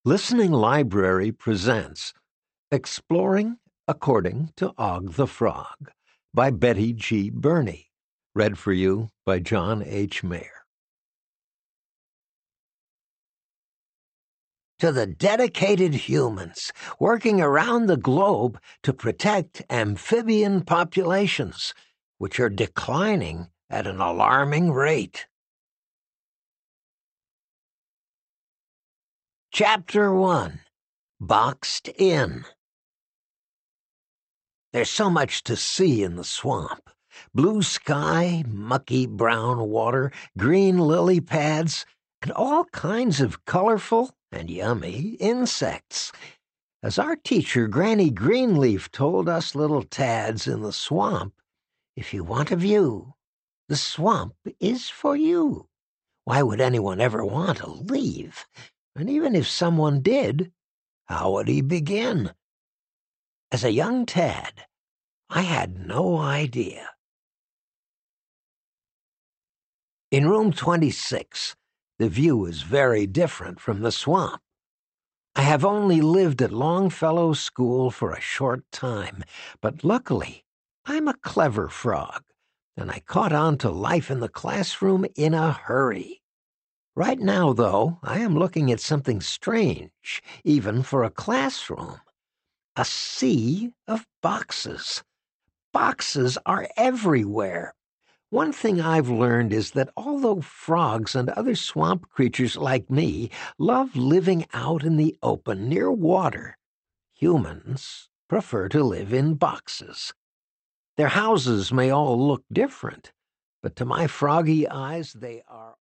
Listening Library presents Exploring According to Og the Frog by Betty G. Burney. Read for you by John H. Mayer. To the dedicated humans working around the globe to protect amphibian populations, which are declining at an alarming rate. Chapter 1. Boxed In. There's so much to see in the swamp. Blue sky, mucky brown water, green lily pads, and all kinds of colorful and yummy insects. As our teacher, Granny Greenleaf, told us little tads in the swamp, if you want a view, the swamp is for you. Why would anyone ever want to leave? And even if someone did, how would he begin? As a young tad, I had no idea. In room 26, the view is very different from the swamp. I have only lived at Longfellow School for a short time, but luckily, I'm a clever frog, and I caught on to life in the classroom in a hurry. Right now, though, I am looking at something strange, even for a classroom. A sea of boxes. Boxes are everywhere. One thing I've learned is that although frogs and other swamp creatures like me love living out in the open near water, humans prefer to live in boxes. Their houses may all look different, but to my froggy eyes they are